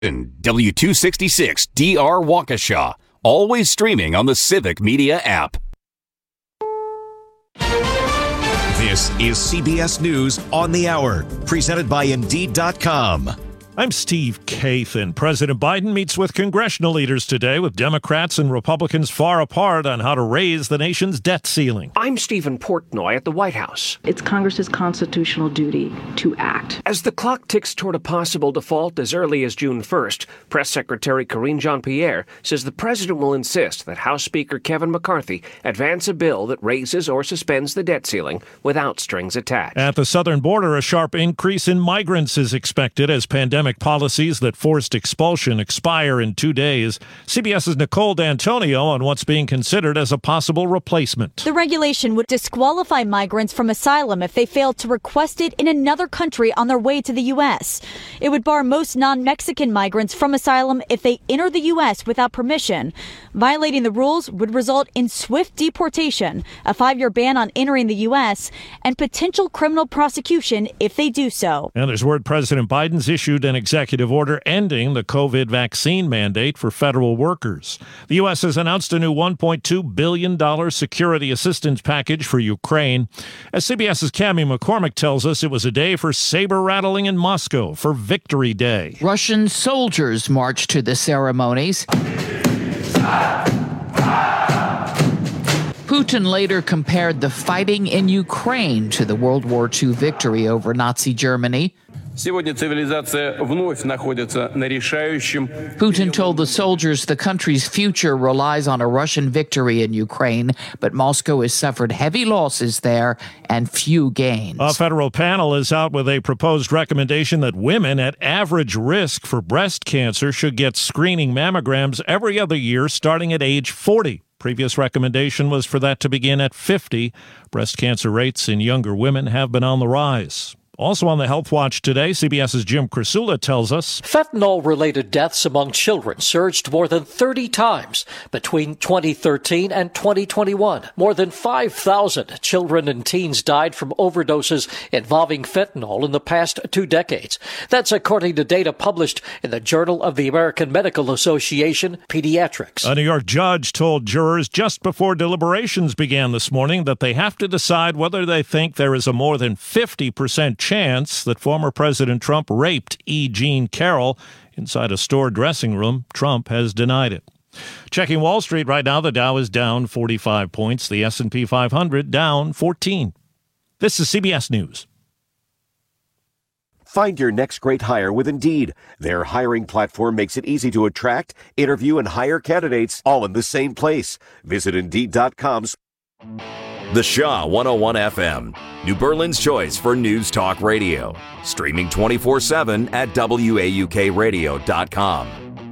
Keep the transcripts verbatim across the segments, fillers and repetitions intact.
W two sixty-six D R Waukesha, always streaming on the Civic Media app. This is C B S News on the Hour, presented by Indeed dot com. I'm Steve Kathan. President Biden meets with congressional leaders today, with Democrats and Republicans far apart on how to raise the nation's debt ceiling. I'm Stephen Portnoy at the White House. It's Congress's constitutional duty to act. As the clock ticks toward a possible default as early as June first, Press Secretary Karine Jean-Pierre says the president will insist that House Speaker Kevin McCarthy advance a bill that raises or suspends the debt ceiling without strings attached. At the southern border, a sharp increase in migrants is expected as pandemic policies that forced expulsion expire in two days. CBS's Nicole D'Antonio on what's being considered as a possible replacement. The regulation would disqualify migrants from asylum if they failed to request it in another country on their way to the U S. It would bar most non-Mexican migrants from asylum if they enter the U S without permission. Violating the rules would result in swift deportation, a five-year ban on entering the U S, and potential criminal prosecution if they do so. And there's word President Biden's issued an executive order ending the COVID vaccine mandate for federal workers. The U S has announced a new one point two billion dollars security assistance package for Ukraine. As CBS's Cammie McCormick tells us, it was a day for saber-rattling in Moscow for Victory Day. Russian soldiers marched to the ceremonies. Putin later compared the fighting in Ukraine to the World War Two victory over Nazi Germany. Putin told the soldiers the country's future relies on a Russian victory in Ukraine, but Moscow has suffered heavy losses there and few gains. A federal panel is out with a proposed recommendation that women at average risk for breast cancer should get screening mammograms every other year starting at age forty. Previous recommendation was for that to begin at fifty. Breast cancer rates in younger women have been on the rise. Also on the Health Watch today, CBS's Jim Krasula tells us fentanyl-related deaths among children surged more than thirty times between twenty thirteen and twenty twenty-one. More than five thousand children and teens died from overdoses involving fentanyl in the past two decades. That's according to data published in the Journal of the American Medical Association, Pediatrics. A New York judge told jurors just before deliberations began this morning that they have to decide whether they think there is a more than fifty percent chance that former President Trump raped E. Jean Carroll inside a store dressing room. Trump has denied it. Checking Wall Street right now, the Dow is down forty-five points. The S and P five hundred down fourteen. This is C B S News. Find your next great hire with Indeed. Their hiring platform makes it easy to attract, interview, and hire candidates all in the same place. Visit Indeed dot com. The Shaw one oh one F M, New Berlin's choice for news talk radio. Streaming twenty-four seven at W A U K radio dot com.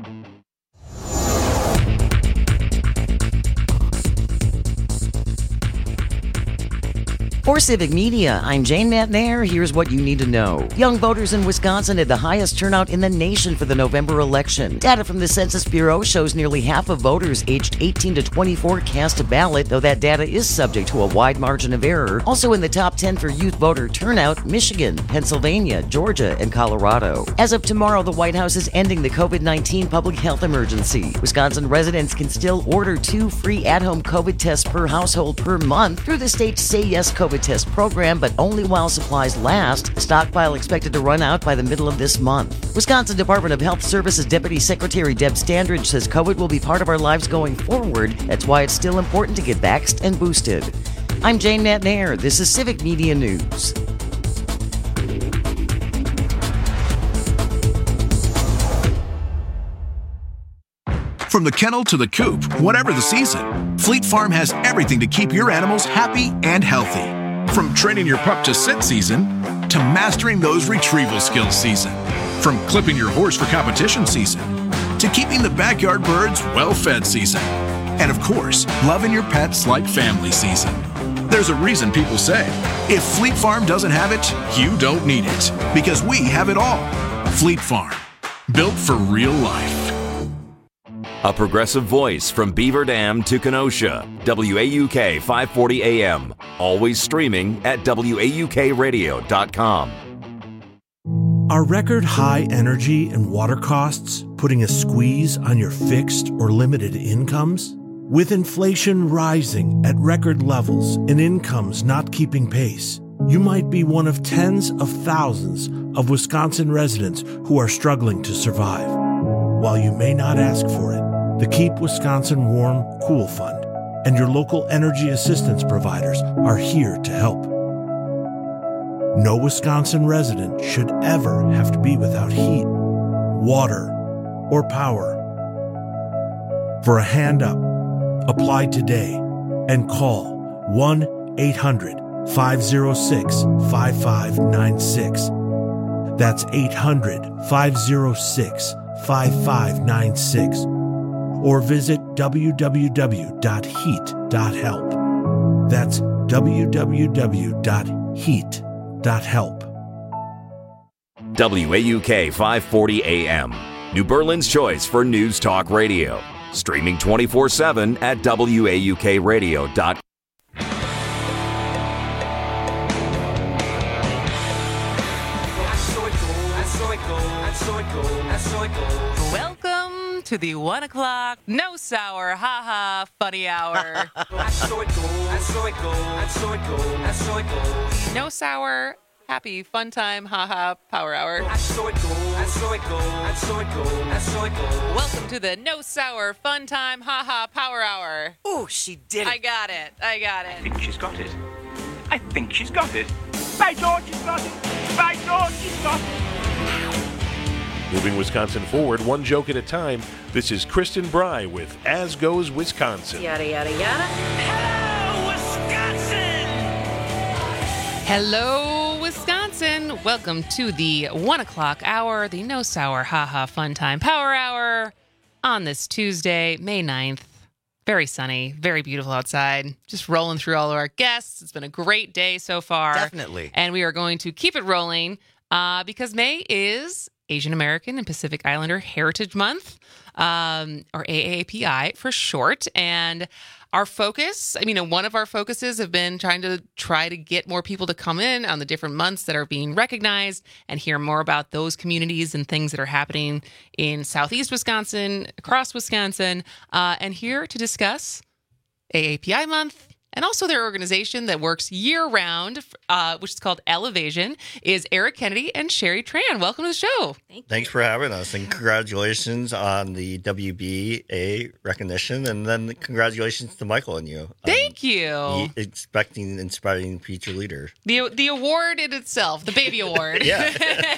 For Civic Media, I'm Jane Matnair. Here's what you need to know. Young voters in Wisconsin had the highest turnout in the nation for the November election. Data from the Census Bureau shows nearly half of voters aged eighteen to twenty-four cast a ballot, though that data is subject to a wide margin of error. Also in the top ten for youth voter turnout, Michigan, Pennsylvania, Georgia, and Colorado. As of tomorrow, the White House is ending the COVID nineteen public health emergency. Wisconsin residents can still order two free at-home COVID tests per household per month through the state's Say Yes COVID test program, but only while supplies last. Stockpile expected to run out by the middle of this month. Wisconsin Department of Health Services Deputy Secretary Deb Standridge says COVID will be part of our lives going forward. That's why it's still important to get vaxxed and boosted. I'm Jane Matnair. This is Civic Media News. From the kennel to the coop, whatever the season, Fleet Farm has everything to keep your animals happy and healthy. From training your pup to sit season, to mastering those retrieval skills season. From clipping your horse for competition season, to keeping the backyard birds well-fed season. And of course, loving your pets like family season. There's a reason people say, if Fleet Farm doesn't have it, you don't need it. Because we have it all. Fleet Farm, built for real life. A progressive voice from Beaver Dam to Kenosha. W A U K five forty A M. Always streaming at W A U K radio dot com. Are record high energy and water costs putting a squeeze on your fixed or limited incomes? With inflation rising at record levels and incomes not keeping pace, you might be one of tens of thousands of Wisconsin residents who are struggling to survive. While you may not ask for it, the Keep Wisconsin Warm Cool Fund and your local energy assistance providers are here to help. No Wisconsin resident should ever have to be without heat, water, or power. For a hand up, apply today and call one eight hundred five oh six five five nine six. That's eight hundred five oh six five five nine six. Or visit w w w dot heat dot help. That's w w w dot heat dot help. W A U K five forty A M, New Berlin's choice for News Talk Radio. Streaming twenty-four seven at W A U K radio dot com. Welcome to the one o'clock no sour haha funny hour. No sour happy fun time haha power hour. Welcome to the no sour fun time haha power hour. Oh, she did it. I got it. I got it. I think she's got it. I think she's got it. By George, she's got it. By George, she's got it. Moving Wisconsin forward, one joke at a time. This is Kristen Bry with As Goes Wisconsin. Yada, yada, yada. Hello, Wisconsin! Hello, Wisconsin. Welcome to the one o'clock hour, the No Sour Haha Fun Time Power Hour on this Tuesday, May ninth. Very sunny, very beautiful outside. Just rolling through all of our guests. It's been a great day so far. Definitely. And we are going to keep it rolling uh, because May is Asian American and Pacific Islander Heritage Month, um, or A A P I for short. And our focus, I mean, one of our focuses have been trying to try to get more people to come in on the different months that are being recognized and hear more about those communities and things that are happening in Southeast Wisconsin, across Wisconsin, uh, and here to discuss A A P I Month. And also their organization that works year-round, uh, which is called Elevation, is Eric Kennedy and Sherry Tran. Welcome to the show. Thank Thanks for having us, and congratulations on the W B A recognition, and then congratulations to Michael and you. Thank um, you. The expecting, inspiring future leader. The the award in itself, the baby award. Yeah.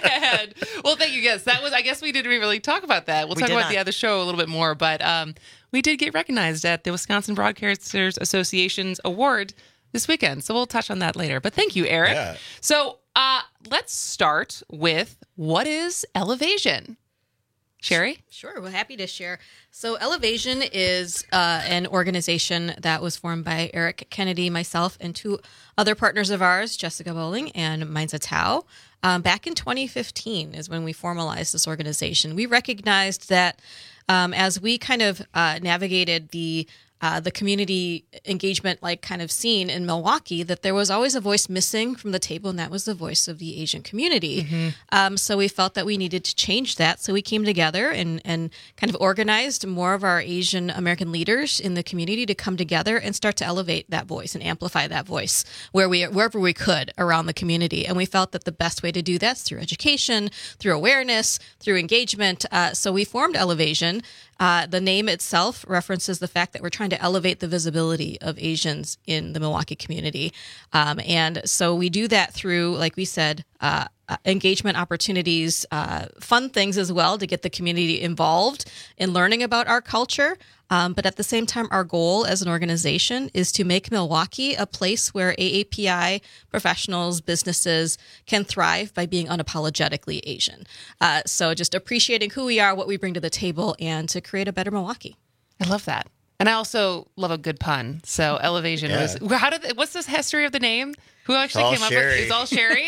Well, thank you. Yes, that was. I guess we didn't really talk about that. We'll We talk did about not. the other show a little bit more, but um, we did get recognized at the Wisconsin Broadcasters Association's award this weekend. So we'll touch on that later. But thank you, Eric. Yeah. So uh, let's start with what is Elevation? Sherry? Sure, we're happy to share. So Elevation is uh, an organization that was formed by Eric Kennedy, myself, and two other partners of ours, Jessica Bowling and Mainza Tao. Um, back in twenty fifteen is when we formalized this organization. We recognized that um, as we kind of uh, navigated the Uh, the community engagement like kind of scene in Milwaukee, that there was always a voice missing from the table, and that was the voice of the Asian community. Mm-hmm. Um, so we felt that we needed to change that. So we came together and, and kind of organized more of our Asian American leaders in the community to come together and start to elevate that voice and amplify that voice where we wherever we could around the community. And we felt that the best way to do that is through education, through awareness, through engagement. Uh, so we formed Elevation. Uh, the name itself references the fact that we're trying to elevate the visibility of Asians in the Milwaukee community. Um, and so we do that through, like we said, uh, uh, engagement opportunities, uh, fun things as well to get the community involved in learning about our culture. Um, but at the same time, our goal as an organization is to make Milwaukee a place where A A P I professionals, businesses can thrive by being unapologetically Asian. Uh, so just appreciating who we are, what we bring to the table, and to create a better Milwaukee. I love that. And I also love a good pun. So Elevation Yeah. was, how did, what's this history of the name? Who actually all came up Sherry. with it? It's all Sherry?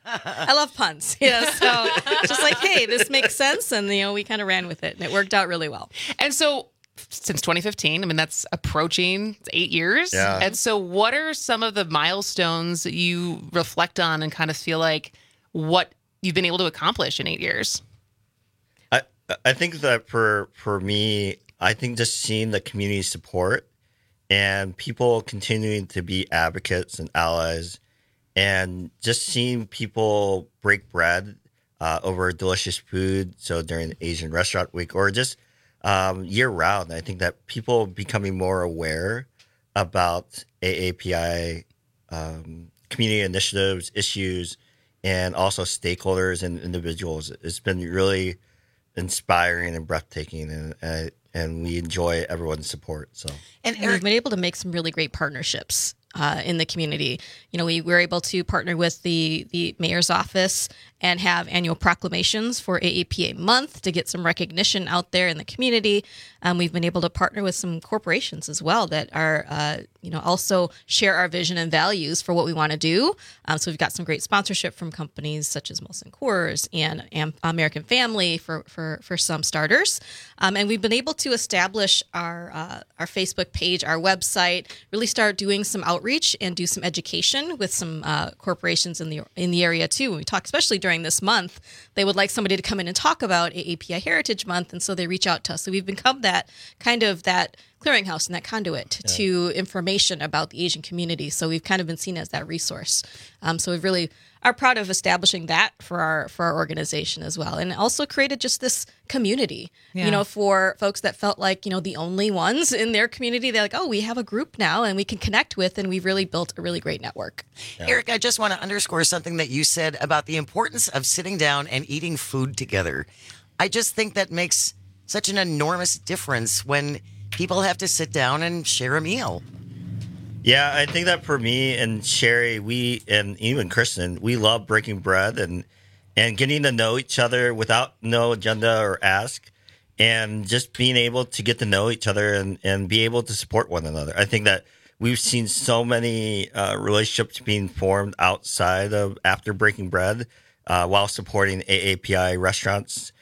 I love puns. Yeah, so just like, hey, this makes sense. And, you know, we kind of ran with it and it worked out really well. And so since twenty fifteen, I mean, that's approaching eight years. Yeah. And so what are some of the milestones that you reflect on and kind of feel like what you've been able to accomplish in eight years. I I think that for for me, I think just seeing the community support and people continuing to be advocates and allies, and just seeing people break bread uh, over delicious food. So during Asian Restaurant Week, or just um, year round, I think that people becoming more aware about A A P I um, community initiatives, issues, and also stakeholders and individuals. It's been really inspiring and breathtaking, and uh, and we enjoy everyone's support. So, and Eric, we've been able to make some really great partnerships uh, in the community. You know, we were able to partner with the the mayor's office and have annual proclamations for A A P I month to get some recognition out there in the community. Um, we've been able to partner with some corporations as well that are, uh, you know, also share our vision and values for what we want to do. Um, so we've got some great sponsorship from companies such as Molson Coors and Am- American Family for, for, for some starters. Um, and we've been able to establish our uh, our Facebook page, our website, really start doing some outreach and do some education with some uh, corporations in the in the area too. We talk, especially during this month, they would like somebody to come in and talk about A A P I Heritage Month, and so they reach out to us. So we've become that kind of that clearinghouse and that conduit yeah. to information about the Asian community. So we've kind of been seen as that resource. Um, so we really are proud of establishing that for our for our organization as well, and also created just this community. Yeah. You know, for folks that felt like, you know, the only ones in their community, they're like, oh, we have a group now and we can connect with, and we've really built a really great network. Yeah. Eric, I just want to underscore something that you said about the importance of sitting down and eating food together. I just think that makes such an enormous difference when people have to sit down and share a meal. Yeah, I think that for me and Sherry, we and even Kristen, we love breaking bread and and getting to know each other without no agenda or ask, and just being able to get to know each other and, and be able to support one another. I think that we've seen so many uh, relationships being formed outside of after breaking bread uh, while supporting A A P I restaurants.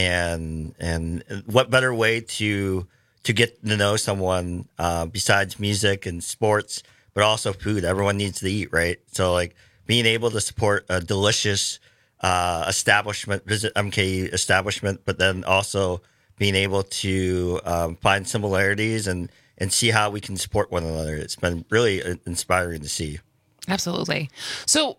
And and what better way to to get to know someone uh, besides music and sports, but also food. Everyone needs to eat, right? So like being able to support a delicious uh, establishment, visit M K E establishment, but then also being able to um, find similarities and, and see how we can support one another. It's been really inspiring to see. Absolutely. So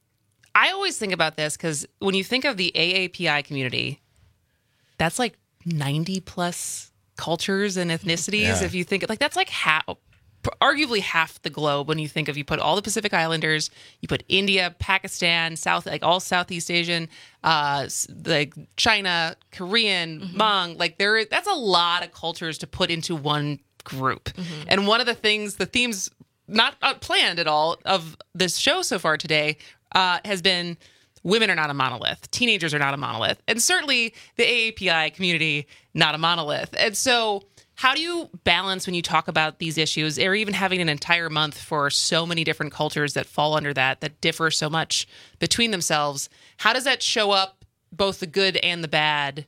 I always think about this because when you think of the A A P I community, that's like ninety plus cultures and ethnicities. Yeah. If you think like that's like half, arguably half the globe. When you think of, you put all the Pacific Islanders, you put India, Pakistan, South, like all Southeast Asian, uh, like China, Korean, mm-hmm. Hmong, like there, that's a lot of cultures to put into one group. Mm-hmm. And one of the things, the themes, not planned at all, of this show so far today uh, has been women are not a monolith. Teenagers are not a monolith. And certainly the A A P I community, not a monolith. And so how do you balance when you talk about these issues, or even having an entire month for so many different cultures that fall under that, that differ so much between themselves? How does that show up, both the good and the bad,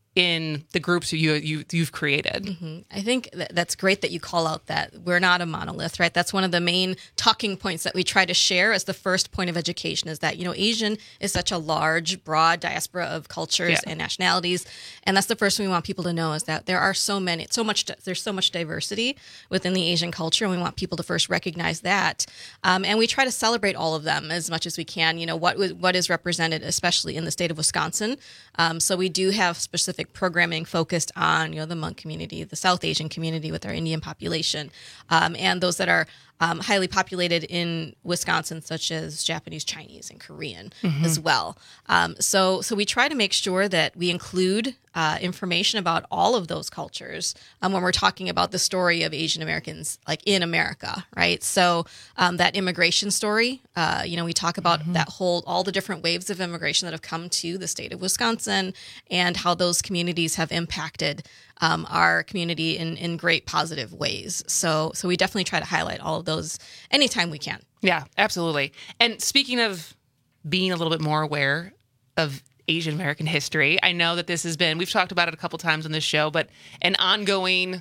in the groups you, you, you've created? Mm-hmm. I think that that's great that you call out that we're not a monolith, right? That's one of the main talking points that we try to share as the first point of education, is that, you know, Asian is such a large, broad diaspora of cultures yeah. and nationalities. And that's the first thing we want people to know, is that there are so many, so much, there's so much diversity within the Asian culture. And we want people to first recognize that. Um, and we try to celebrate all of them as much as we can, you know, what what is represented, especially in the state of Wisconsin. Um, so we do have specific programming focused on, you know, the Hmong community, the South Asian community with our Indian population, um, and those that are um, highly populated in Wisconsin, such as Japanese, Chinese, and Korean mm-hmm. as well. Um, so, so we try to make sure that we include uh, information about all of those cultures um, when we're talking about the story of Asian Americans, like in America, right? So um, that immigration story, uh, you know, we talk about mm-hmm. that whole, all the different waves of immigration that have come to the state of Wisconsin, and how those communities have impacted um, our community in, in great positive ways. So, so we definitely try to highlight all of those anytime we can. Yeah, absolutely. And speaking of being a little bit more aware of Asian American history, I know that this has been, we've talked about it a couple times on this show, but an ongoing,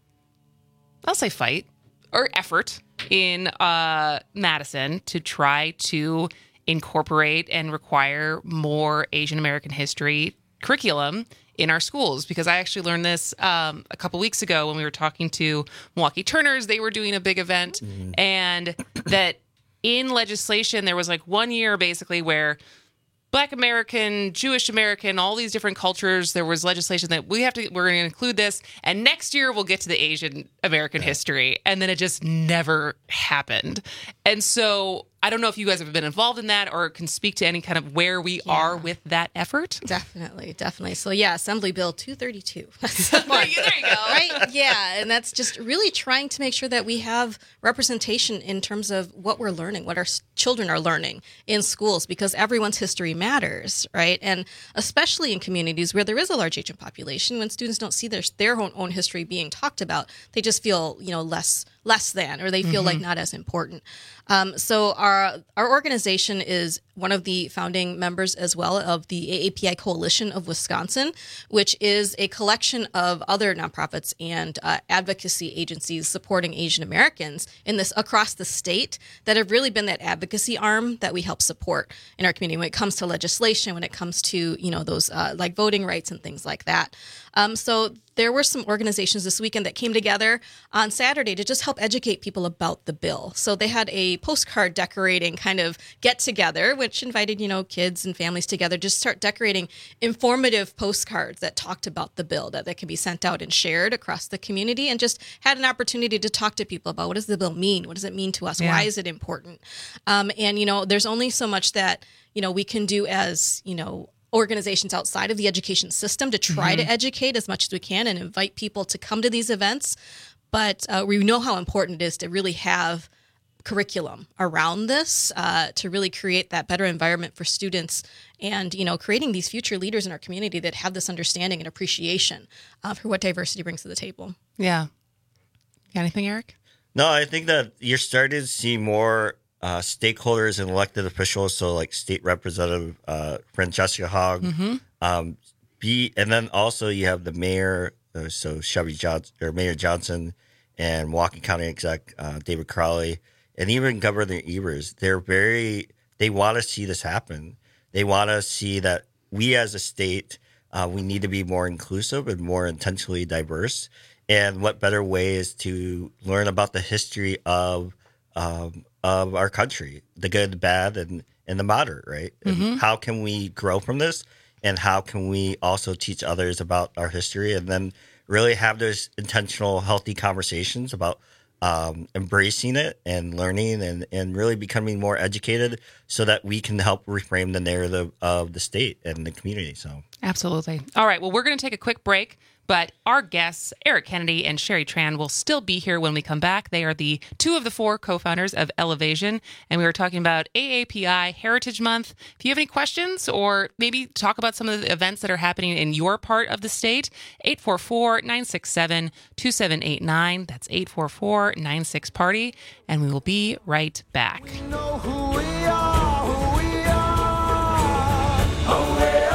I'll say fight or effort in uh, Madison to try to incorporate and require more Asian American history curriculum in our schools, because I actually learned this um, a couple weeks ago when we were talking to Milwaukee Turners. They were doing a big event, mm-hmm. and that in legislation, there was like one year basically where Black American, Jewish American, all these different cultures, there was legislation that we have to, we're going to include this. And next year we'll get to the Asian American yeah. history. And then it just never happened. And so I don't know if you guys have been involved in that or can speak to any kind of where we yeah. are with that effort. Definitely, definitely. So yeah, Assembly Bill two thirty-two. there you go. Right? Yeah, and that's just really trying to make sure that we have representation in terms of what we're learning, what our children are learning in schools, because everyone's history matters, right? And especially in communities where there is a large Asian population, when students don't see their their own, own history being talked about, they just feel, you know, less less than, or they feel mm-hmm. like not as important. Um, so our our organization is one of the founding members as well of the A A P I Coalition of Wisconsin, which is a collection of other nonprofits and uh, advocacy agencies supporting Asian Americans in this across the state that have really been that advocacy arm that we help support in our community when it comes to legislation, when it comes to, you know, those uh, like voting rights and things like that. Um, so there were some organizations this weekend that came together on Saturday to just help educate people about the bill. So they had a postcard decorating kind of get together, which invited, you know, kids and families together to start decorating informative postcards that talked about the bill, that, that can be sent out and shared across the community, and just had an opportunity to talk to people about what does the bill mean? What does it mean to us? Yeah. Why is it important? Um, and, you know, there's only so much that, you know, we can do as, you know, organizations outside of the education system to try mm-hmm. to educate as much as we can and invite people to come to these events. But uh, we know how important it is to really have curriculum around this uh, to really create that better environment for students and, you know, creating these future leaders in our community that have this understanding and appreciation uh, for what diversity brings to the table. Yeah. Got anything, Eric? No, I think that you're starting to see more Uh, stakeholders and elected officials, so like State Representative uh, Francesca Hogg, mm-hmm. um, be, and then also you have the mayor, uh, so Chevy Johnson or Mayor Johnson, and Milwaukee County Exec uh, David Crowley, and even Governor Evers. They're very, they want to see this happen. They want to see that we as a state, uh, we need to be more inclusive and more intentionally diverse. And what better way is to learn about the history of um, of our country, the good, the bad, and, and the moderate, right? Mm-hmm. And how can we grow from this? And how can we also teach others about our history, and then really have those intentional, healthy conversations about um, embracing it and learning and, and really becoming more educated so that we can help reframe the narrative of the state and the community. So absolutely. All right. Well, we're going to take a quick break. But our guests, Eric Kennedy and Sherry Tran, will still be here when we come back. They are the two of the four co-founders of Elevation, and we were talking about A A P I Heritage Month. If you have any questions or maybe talk about some of the events that are happening in your part of the state, eight four four, nine six seven, two seven eight nine. That's eight four four, nine six, party, and we will be right back. We know who we are, who we are. Away,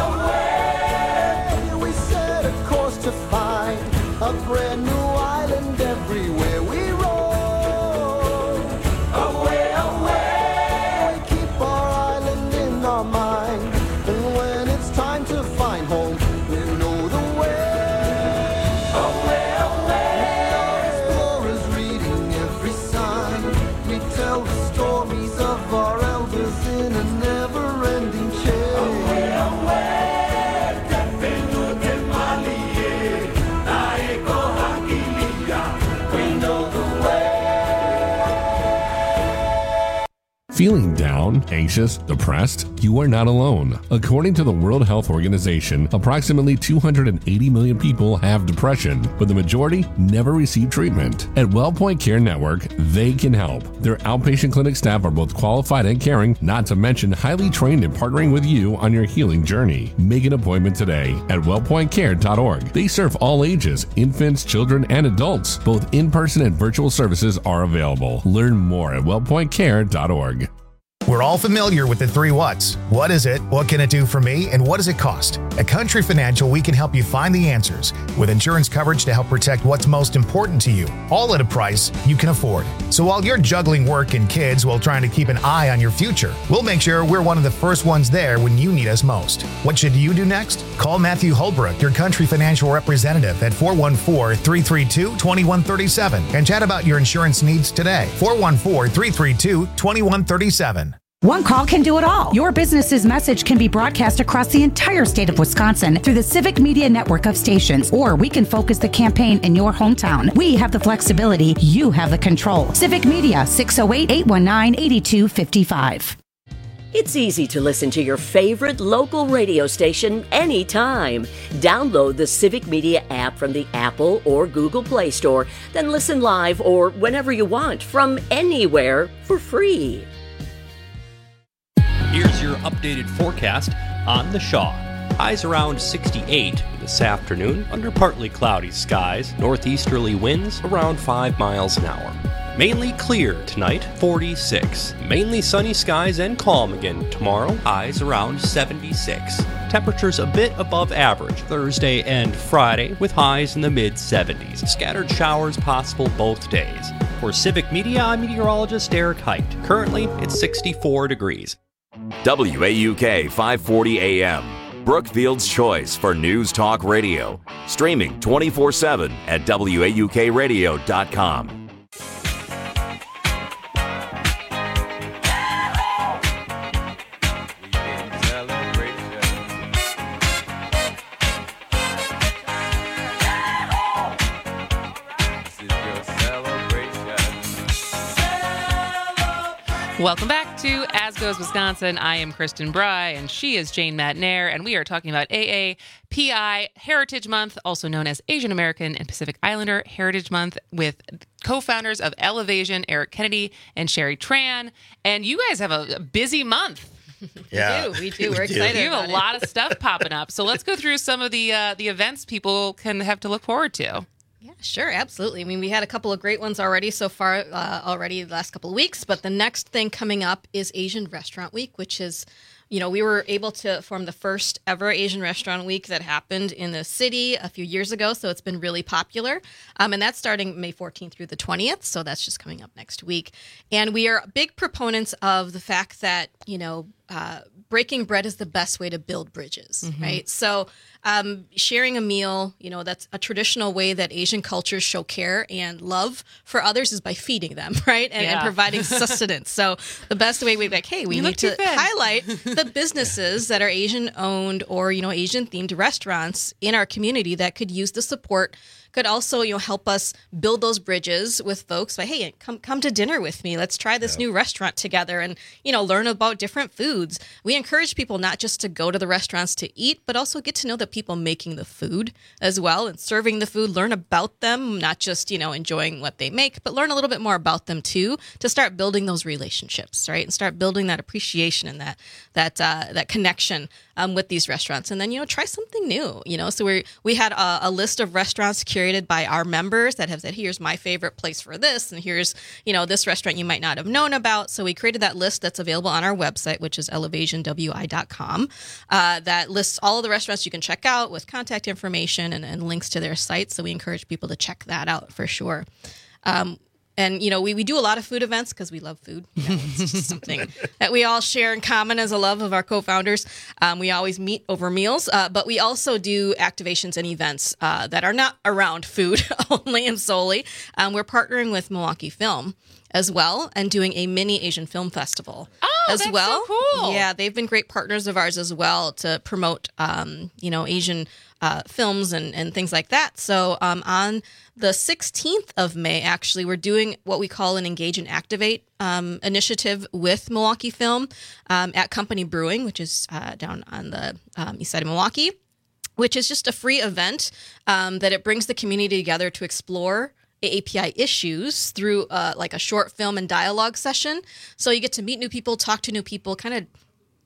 away. We set a course to find a brand new island everywhere we roll. Away, away. We keep our island in our mind, and when it's time to find home, we know the way. Away, away. We are explorers reading every sign. We tell the stories of our elders in a never-ending chain. Away, away. Feeling down, anxious, depressed? You are not alone. According to the World Health Organization, approximately two hundred eighty million people have depression, but the majority never receive treatment. At WellPoint Care Network, they can help. Their outpatient clinic staff are both qualified and caring, not to mention highly trained in partnering with you on your healing journey. Make an appointment today at wellpoint care dot org. They serve all ages, infants, children, and adults. Both in-person and virtual services are available. Learn more at wellpoint care dot org. We're all familiar with the three whats. What is it? What can it do for me? And what does it cost? At Country Financial, we can help you find the answers with insurance coverage to help protect what's most important to you, all at a price you can afford. So while you're juggling work and kids while trying to keep an eye on your future, we'll make sure we're one of the first ones there when you need us most. What should you do next? Call Matthew Holbrook, your Country Financial representative, at four one four, three three two, two one three seven and chat about your insurance needs today. four one four, three three two, two one three seven. One call can do it all. Your business's message can be broadcast across the entire state of Wisconsin through the Civic Media network of stations, or we can focus the campaign in your hometown. We have the flexibility. You have the control. Civic Media, six oh eight, eight one nine, eight two five five. It's easy to listen to your favorite local radio station anytime. Download the Civic Media app from the Apple or Google Play Store, then listen live or whenever you want from anywhere for free. Here's your updated forecast on the Shaw. Highs around sixty-eight this afternoon under partly cloudy skies. Northeasterly winds around five miles an hour. Mainly clear tonight, forty-six. Mainly sunny skies and calm again tomorrow. Highs around seventy-six. Temperatures a bit above average Thursday and Friday with highs in the mid seventies. Scattered showers possible both days. For Civic Media, I'm meteorologist Eric Height. Currently, it's sixty-four degrees. W A U K five forty A M, Brookfield's choice for News Talk Radio. Streaming twenty-four seven at W A U K radio dot com. Welcome back to As Goes Wisconsin. I am Kristen Bry, and she is Jane Matnair, and we are talking about A A P I Heritage Month, also known as Asian American and Pacific Islander Heritage Month, with co-founders of Elevasion, Eric Kennedy and Sherry Tran. And you guys have a busy month. Yeah, we do. We do. We're We excited. do. You have about a it. lot of stuff popping up. So let's go through some of the uh, the events people can have to look forward to. Yeah, sure, absolutely. I mean, we had a couple of great ones already so far, uh, already the last couple of weeks. But the next thing coming up is Asian Restaurant Week, which is, you know, we were able to form the first ever Asian Restaurant Week that happened in the city a few years ago. So it's been really popular. Um, and that's starting May fourteenth through the twentieth. So that's just coming up next week. And we are big proponents of the fact that, you know, uh, breaking bread is the best way to build bridges, Mhm. right? So um, sharing a meal, you know, that's a traditional way that Asian cultures show care and love for others is by feeding them, right? And, and Yeah. providing sustenance. So the best way we'd be like, hey, we You need look too to thin. highlight the businesses that are Asian owned or, you know, Asian themed restaurants in our community that could use the support, could also, you know, help us build those bridges with folks by, hey, come come to dinner with me. Let's try this new restaurant together and, you know, learn about different foods. We encourage people not just to go to the restaurants to eat, but also get to know the people making the food as well and serving the food, learn about them, not just, you know, enjoying what they make, but learn a little bit more about them too, to start building those relationships, right? And start building that appreciation and that that uh, that connection um, with these restaurants. And then, you know, try something new, you know. So we we had a, a list of restaurants curated by our members that have said, here's my favorite place for this, and here's, you know, this restaurant you might not have known about. So we created that list that's available on our website, which is elevation w i dot com. Uh, that lists all of the restaurants you can check out with contact information and, and links to their sites. So we encourage people to check that out for sure. Um, And, you know, we, we do a lot of food events because we love food. You know, it's just something that we all share in common as a love of our co-founders. Um, we always meet over meals, uh, but we also do activations and events uh, that are not around food only and solely. Um, we're partnering with Milwaukee Film as well and doing a mini Asian film festival Oh, as that's well. so cool. Yeah, they've been great partners of ours as well to promote, um, you know, Asian uh, films and, and things like that. So um, on the sixteenth of May, actually, we're doing what we call an Engage and Activate um, initiative with Milwaukee Film um, at Company Brewing, which is uh, down on the um, east side of Milwaukee, which is just a free event um, that it brings the community together to explore A A P I issues through uh, like a short film and dialogue session. So you get to meet new people, talk to new people, kind of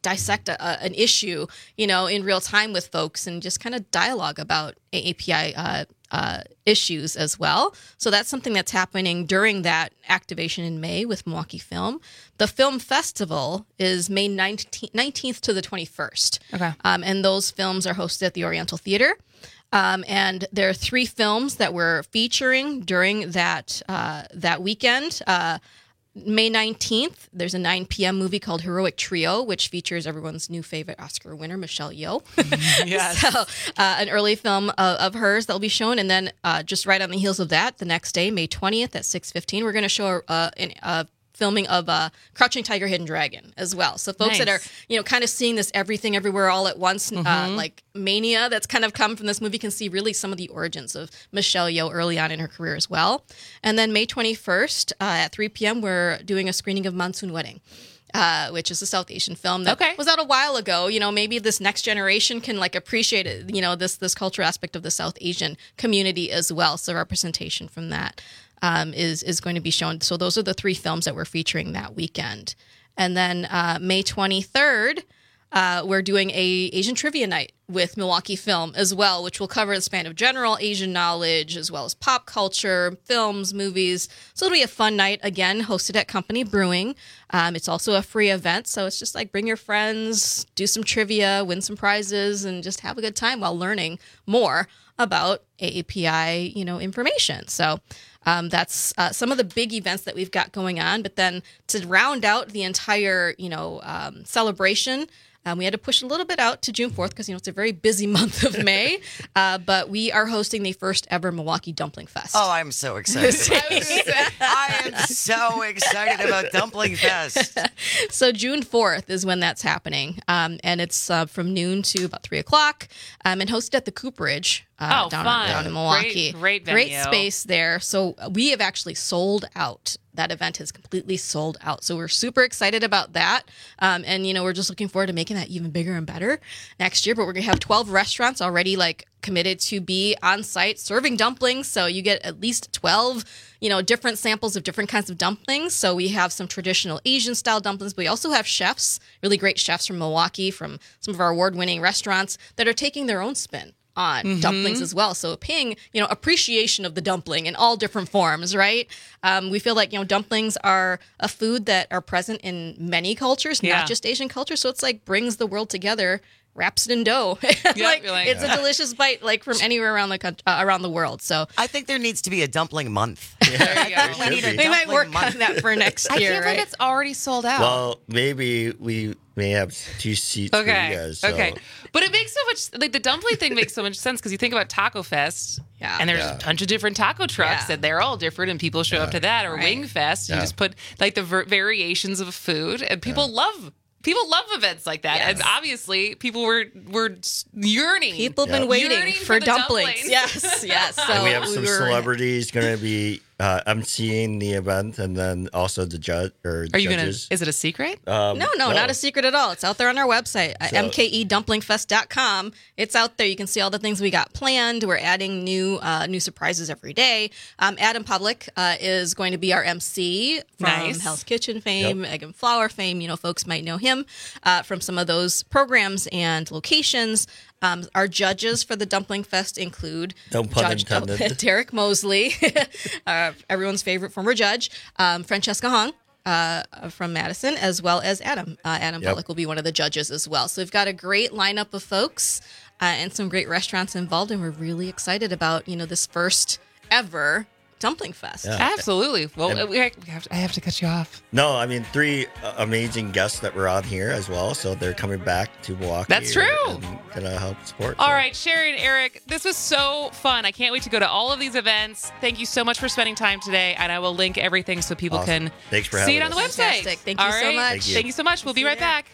dissect a, a, an issue, you know, in real time with folks and just kind of dialogue about A A P I uh, uh, issues as well. So that's something that's happening during that activation in May with Milwaukee Film. The film festival is May nineteenth to the twenty-first. Okay. Um, and those films are hosted at the Oriental Theater. Um, and there are three films that we're featuring during that uh, that weekend. Uh, May nineteenth, there's a nine p.m. movie called Heroic Trio, which features everyone's new favorite Oscar winner, Michelle Yeoh. Yes. So, uh, an early film of, of hers that will be shown. And then uh, just right on the heels of that, the next day, May twentieth at six fifteen, we're going to show uh, an, a filming of uh, Crouching Tiger, Hidden Dragon as well. So folks Nice. that are, you know, kind of seeing this everything everywhere all at once, uh, Mhm. like mania that's kind of come from this movie, can see really some of the origins of Michelle Yeoh early on in her career as well. And then May twenty-first uh, at three p.m., we're doing a screening of Monsoon Wedding. Uh, which is a South Asian film that Okay. was out a while ago. You know, maybe this next generation can like appreciate it, you know, this this cultural aspect of the South Asian community as well. So representation from that um, is is going to be shown. So those are the three films that we're featuring that weekend. And then uh, May twenty-third, uh, we're doing a Asian trivia night with Milwaukee Film as well, which will cover the span of general Asian knowledge as well as pop culture, films, movies. So it'll be a fun night, again, hosted at Company Brewing. Um, it's also a free event, so it's just like bring your friends, do some trivia, win some prizes, and just have a good time while learning more about A A P I, you know, information. So um, that's uh, some of the big events that we've got going on. But then to round out the entire, you know, um, celebration, Um, we had to push a little bit out to June fourth because, you know, it's a very busy month of May. Uh, but we are hosting the first ever Milwaukee Dumpling Fest. Oh, I'm so excited about this. I am so excited about Dumpling Fest. So June fourth is when that's happening. Um, and it's uh, from noon to about three o'clock um, and hosted at the Cooperage. Uh, Oh, down, fun. down in Milwaukee. Great- great Great venue. space there. So we have actually sold out. That event has completely sold out. So we're super excited about that. Um, and, you know, we're just looking forward to making that even bigger and better next year. But we're going to have twelve restaurants already, like, committed to be on site serving dumplings. So you get at least twelve, you know, different samples of different kinds of dumplings. So we have some traditional Asian style dumplings, but we also have chefs, really great chefs from Milwaukee, from some of our award winning restaurants that are taking their own spin on Mhm. dumplings as well. So paying, you know, appreciation of the dumpling in all different forms, right? Um, we feel like, you know, dumplings are a food that are present in many cultures, Yeah. not just Asian culture. So it's like brings the world together, wraps it in dough. like, you're like- it's a delicious bite, like from anywhere around the country, uh, around the world. So I think there needs to be a dumpling month. there you go. We need a We might dumpling work month. on that for next I year, can't right? believe it's already sold out. Well, maybe we may have two seats for Okay. you guys. So. Okay. But it makes so much, like the dumpling thing makes so much sense because you think about Taco Fest, yeah. and there's Yeah. a bunch of different taco trucks, Yeah. and they're all different, and people show up to that. Or Right. Wing Fest, you Yeah. just put like the ver- variations of food, and people love. People love events like that, Yes. and obviously, people were were yearning. People have been Yeah. waiting Yearning for, for the dumplings. dumplings. Yes, yes. So And we have some were- celebrities going to be uh, emceeing the event, and then also the judge or Are you judges. gonna? Is it a secret? Um, No, no, not a secret at all. It's out there on our website, uh, So- m k e dumpling fest dot com. It's out there. You can see all the things we got planned. We're adding new uh, new surprises every day. Um, Adam Public uh, is going to be our M C from Nice. Hell's Kitchen fame, Egg and Flour fame. You know, folks might know him uh, from some of those programs and locations. Um, our judges for the Dumpling Fest include No pun Judge intended. Derek Mosley, uh, everyone's favorite former judge, um, Francesca Hong uh, from Madison, as well as Adam. Uh, Adam Yep. Bullock will be one of the judges as well. So we've got a great lineup of folks uh, and some great restaurants involved, and we're really excited about, you know, this first ever Dumpling Fest. Yeah. Absolutely. Well, And- we have, we have to, I have to cut you off. No, I mean three uh, amazing guests that were on here as well, so they're coming back to Milwaukee. That's true. And gonna help support. All so. right, Sherry and Eric, this was so fun. I can't wait to go to all of these events. Thank you so much for spending time today, and I will link everything so people Awesome. can Thanks for see having it on the us. website. Fantastic. Thank you All so right. much. Thank you. Thank you so much. We'll be See you right there.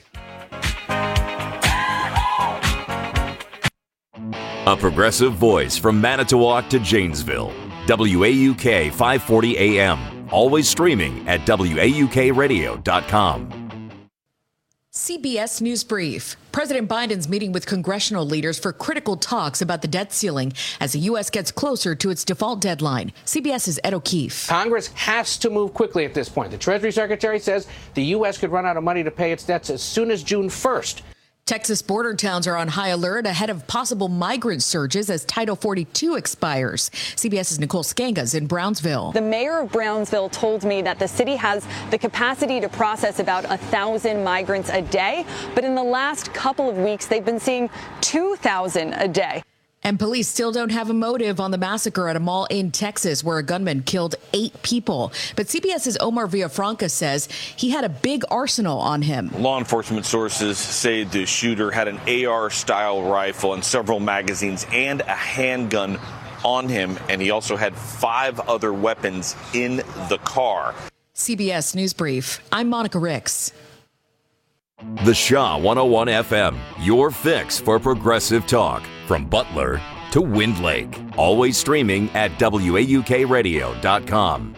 back. A progressive voice from Manitowoc to Janesville. W A U K five forty A M. Always streaming at W A U K radio dot com. C B S News Brief. President Biden's meeting with congressional leaders for critical talks about the debt ceiling as the U S gets closer to its default deadline. CBS's Ed O'Keefe. Congress has to move quickly at this point. The Treasury Secretary says the U S could run out of money to pay its debts as soon as June first. Texas border towns are on high alert ahead of possible migrant surges as Title forty-two expires. CBS's Nicole Skangas in Brownsville. The mayor of Brownsville told me that the city has the capacity to process about a thousand migrants a day, but in the last couple of weeks, they've been seeing two thousand a day. And police still don't have a motive on the massacre at a mall in Texas where a gunman killed eight people. But CBS's Omar Villafranca says he had a big arsenal on him. Law enforcement sources say the shooter had an A R-style rifle and several magazines and a handgun on him, and he also had five other weapons in the car. C B S News Brief. I'm Monica Ricks. The Shaw one oh one F M, your fix for progressive talk. From Butler to Wind Lake. Always streaming at W A U K radio dot com.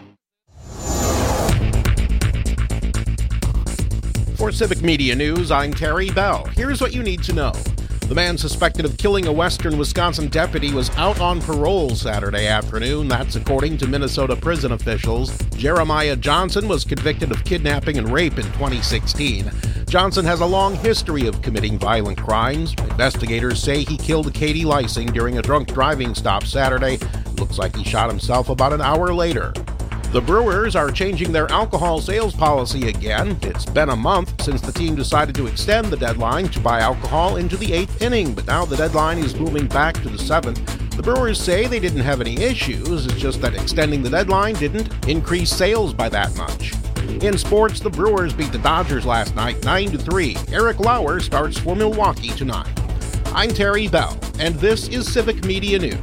For Civic Media News, I'm Terry Bell. Here's what you need to know. The man suspected of killing a western Wisconsin deputy was out on parole Saturday afternoon. That's according to Minnesota prison officials. Jeremiah Johnson was convicted of kidnapping and rape in twenty sixteen. Johnson has a long history of committing violent crimes. Investigators say he killed Katie Lysing during a drunk driving stop Saturday. Looks like he shot himself about an hour later. The Brewers are changing their alcohol sales policy again. It's been a month since the team decided to extend the deadline to buy alcohol into the eighth inning, but now the deadline is moving back to the seventh. The Brewers say they didn't have any issues, it's just that extending the deadline didn't increase sales by that much. In sports, the Brewers beat the Dodgers last night nine to three. Eric Lauer starts for Milwaukee tonight. I'm Terry Bell, and this is Civic Media News.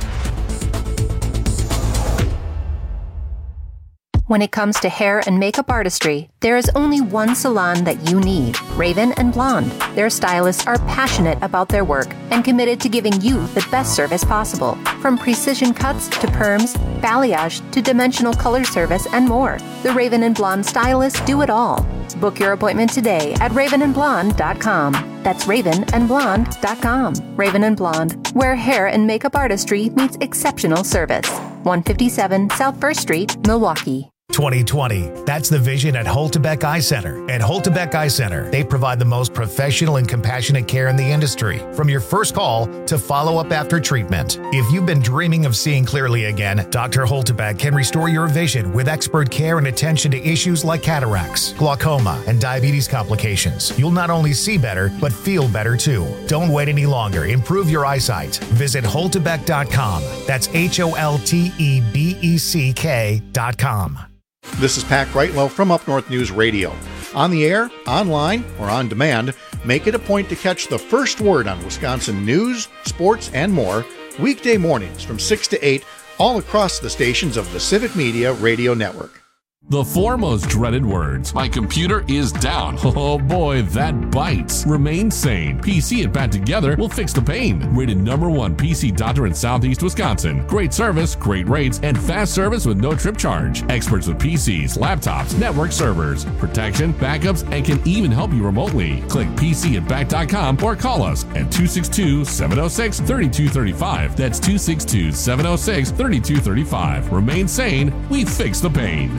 When it comes to hair and makeup artistry, there is only one salon that you need, Raven and Blonde. Their stylists are passionate about their work and committed to giving you the best service possible. From precision cuts to perms, balayage to dimensional color service and more. The Raven and Blonde stylists do it all. Book your appointment today at raven and blonde dot com. That's raven and blonde dot com. Raven and Blonde, where hair and makeup artistry meets exceptional service. one fifty-seven South First Street, Milwaukee. twenty twenty. That's the vision at Holtebeck Eye Center. At Holtebeck Eye Center, they provide the most professional and compassionate care in the industry, from your first call to follow-up after treatment. If you've been dreaming of seeing clearly again, Doctor Holtebeck can restore your vision with expert care and attention to issues like cataracts, glaucoma, and diabetes complications. You'll not only see better, but feel better too. Don't wait any longer. Improve your eyesight. Visit holtebeck dot com. That's H O L T E B E C K dot com. This is Pat Greitlow from Up North News Radio. On the air, online, or on demand, make it a point to catch the first word on Wisconsin news, sports, and more weekday mornings from six to eight all across the stations of the Civic Media Radio Network. The four most dreaded words. My computer is down. Oh boy, that bites. Remain sane. P C and Pat together will fix the pain. Rated number one P C doctor in Southeast Wisconsin. Great service, great rates, and fast service with no trip charge. Experts with P Cs, laptops, network servers, protection, backups, and can even help you remotely. Click P C and Pat dot com or call us at two six two, seven oh six, three two three five. That's two six two, seven oh six, three two three five. Remain sane. We fix the pain.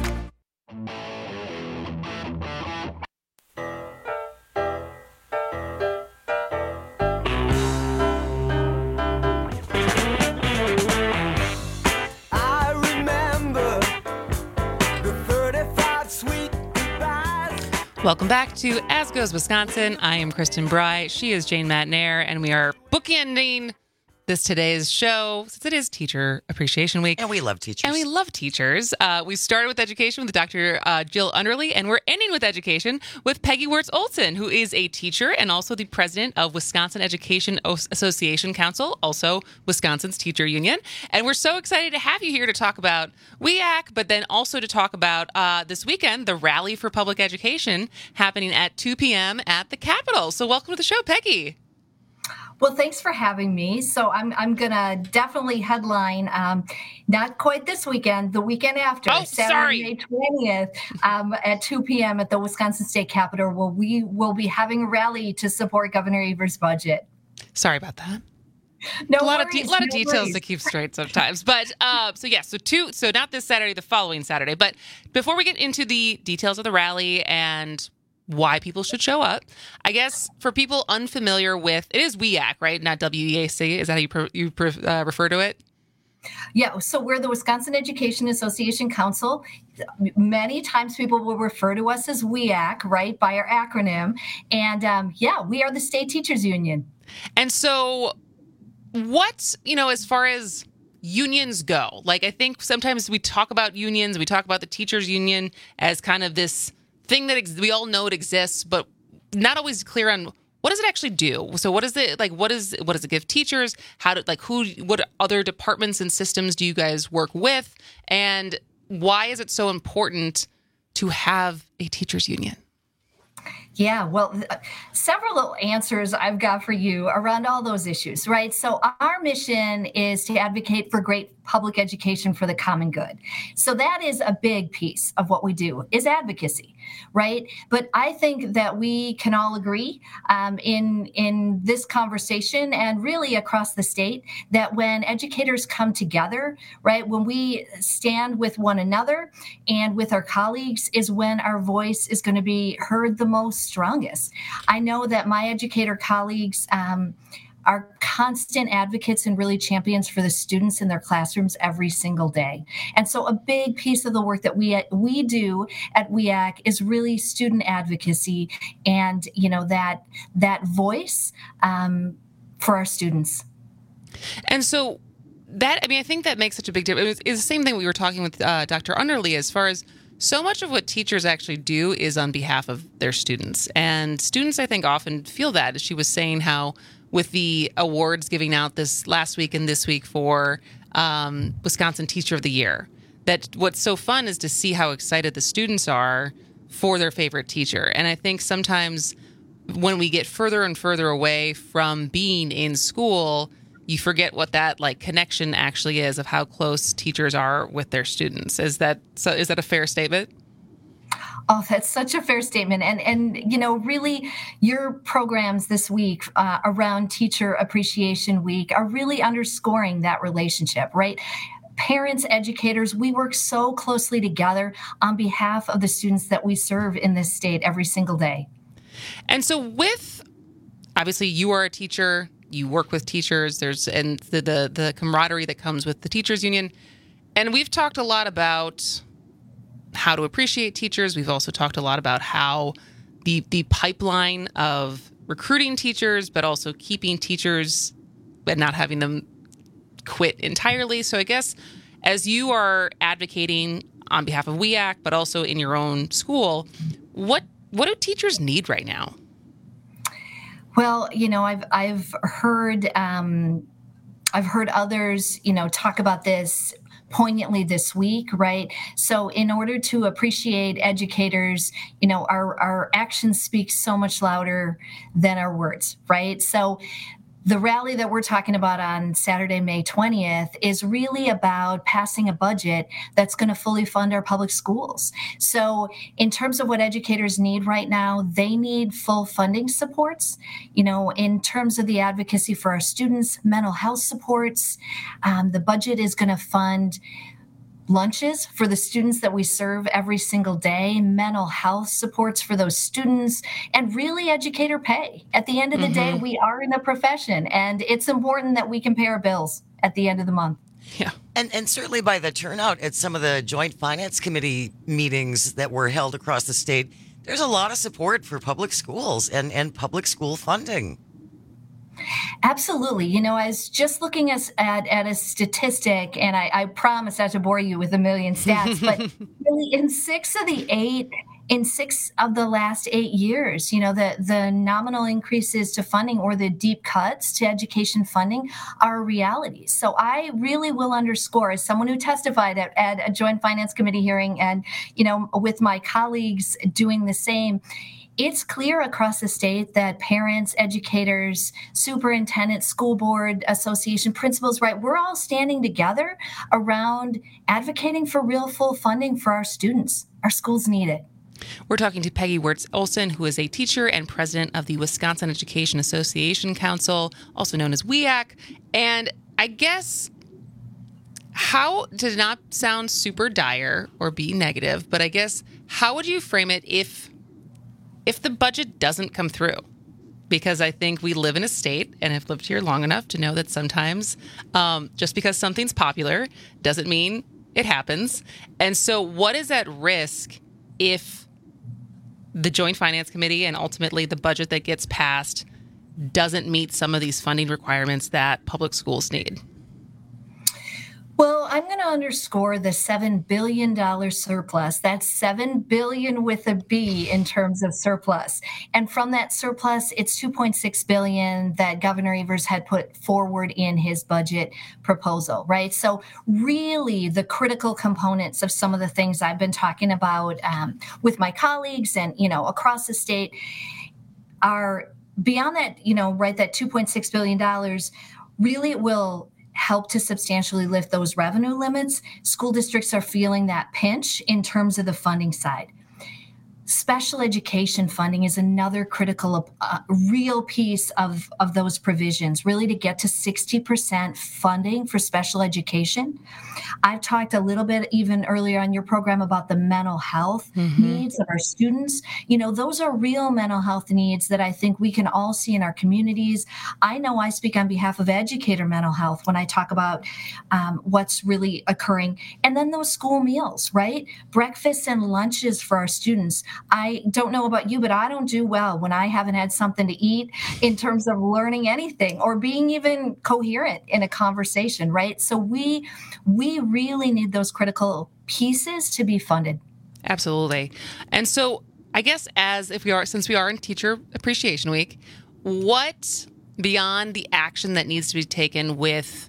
Welcome back to As Goes Wisconsin. I am Kristen Bry. She is Jane Matnair, and we are bookending this today's show since it is Teacher Appreciation Week. And we love teachers. And we love teachers. Uh, we started with education with Doctor Uh, Jill Underley, and we're ending with education with Peggy Wirtz Olson, who is a teacher and also the president of Wisconsin Education Association Council, also Wisconsin's teacher union. And we're so excited to have you here to talk about W E A C, but then also to talk about uh, this weekend, the Rally for Public Education happening at two p.m. at the Capitol. So welcome to the show, Peggy. Well, thanks for having me. So I'm I'm gonna definitely headline, um, not quite this weekend, the weekend after, oh, Saturday, May twentieth, um, at two p.m. at the Wisconsin State Capitol, where we will be having a rally to support Governor Evers' budget. Sorry about that. No a lot worries, of de- lot of no details worries. to keep straight sometimes, but uh, so yeah, so two, so not this Saturday, the following Saturday. But before we get into the details of the rally and why people should show up, I guess for people unfamiliar with, it is W E A C, right? Not W E A C. Is that how you pre- you pre- uh, refer to it? Yeah, so we're the Wisconsin Education Association Council. Many times people will refer to us as W E A C, right, by our acronym. And um, yeah, we are the state teachers union. And so what, you know, as far as unions go, like I think sometimes we talk about unions, we talk about the teachers union as kind of this thing that ex- we all know it exists, but not always clear on what does it actually do. So what is it like? What is what does it give teachers? How do like who? What other departments and systems do you guys work with? And why is it so important to have a teachers union? Yeah, well, several answers I've got for you around all those issues, right? So our mission is to advocate for great public education for the common good. So that is a big piece of what we do, is advocacy, right? But I think that we can all agree um, in, in this conversation and really across the state that when educators come together, right, when we stand with one another and with our colleagues is when our voice is going to be heard the most strongest. I know that my educator colleagues um, are constant advocates and really champions for the students in their classrooms every single day. And so a big piece of the work that we we do at W E A C is really student advocacy and, you know, that that voice um, for our students. And so that, I mean, I think that makes such a big difference. It's the same thing we were talking with uh, Doctor Underly as far as so much of what teachers actually do is on behalf of their students. And students, I think, often feel that. She was saying how with the awards giving out this last week and this week for um, Wisconsin Teacher of the Year, that what's so fun is to see how excited the students are for their favorite teacher. And I think sometimes when we get further and further away from being in school, you forget what that like connection actually is of how close teachers are with their students. Is that so? Is that a fair statement? Oh, that's such a fair statement. And, and you know, really, your programs this week uh, around Teacher Appreciation Week are really underscoring that relationship, right? Parents, educators, we work so closely together on behalf of the students that we serve in this state every single day. And so with, obviously, you are a teacher, you work with teachers, there's and the, the, the camaraderie that comes with the teachers union. And we've talked a lot about how to appreciate teachers. We've also talked a lot about how the the pipeline of recruiting teachers, but also keeping teachers and not having them quit entirely. So I guess as you are advocating on behalf of W E A C, but also in your own school, what what do teachers need right now? Well, you know, I've I've heard um, I've heard others, you know, talk about this poignantly this week, right? So in order to appreciate educators, you know, our, our actions speak so much louder than our words, right? So the rally that we're talking about on Saturday, May twentieth is really about passing a budget that's going to fully fund our public schools. So in terms of what educators need right now, they need full funding supports. You know, in terms of the advocacy for our students, mental health supports, um, the budget is going to fund lunches for the students that we serve every single day, mental health supports for those students, and really educator pay. At the end of the mm-hmm. day, we are in a profession, and it's important that we can pay our bills at the end of the month. Yeah. And and certainly by the turnout at some of the Joint Finance Committee meetings that were held across the state, there's a lot of support for public schools and, and public school funding. Absolutely. You know, I was just looking at, at, at a statistic, and I, I promise not to bore you with a million stats, but really in six of the eight, in six of the last eight years, you know, the, the nominal increases to funding or the deep cuts to education funding are a reality. So I really will underscore, as someone who testified at, at a Joint Finance Committee hearing and, you know, with my colleagues doing the same, it's clear across the state that parents, educators, superintendents, school board association, principals, right, we're all standing together around advocating for real full funding for our students. Our schools need it. We're talking to Peggy Wirtz Olson, who is a teacher and president of the Wisconsin Education Association Council, also known as W E A C. And I guess, how, to not sound super dire or be negative, but I guess, how would you frame it if if the budget doesn't come through? Because I think we live in a state, and have lived here long enough to know that sometimes um, just because something's popular doesn't mean it happens. And so what is at risk if the Joint Finance Committee and ultimately the budget that gets passed doesn't meet some of these funding requirements that public schools need? Well, I'm going to underscore the seven billion dollars surplus. That's seven billion dollars with a B in terms of surplus. And from that surplus, it's two point six billion dollars that Governor Evers had put forward in his budget proposal, right? So really the critical components of some of the things I've been talking about um, with my colleagues and, you know, across the state are beyond that, you know, right, that two point six billion dollars really it will help to substantially lift those revenue limits. School districts are feeling that pinch in terms of the funding side. Special education funding is another critical, uh, real piece of, of those provisions, really to get to sixty percent funding for special education. I've talked a little bit even earlier on your program about the mental health mm-hmm. needs of our students. You know, those are real mental health needs that I think we can all see in our communities. I know I speak on behalf of educator mental health when I talk about um, what's really occurring. And then those school meals, right? Breakfasts and lunches for our students. I don't know about you, but I don't do well when I haven't had something to eat in terms of learning anything or being even coherent in a conversation, right? So we we really need those critical pieces to be funded. Absolutely. And so I guess as if we are, since we are in Teacher Appreciation Week, what beyond the action that needs to be taken with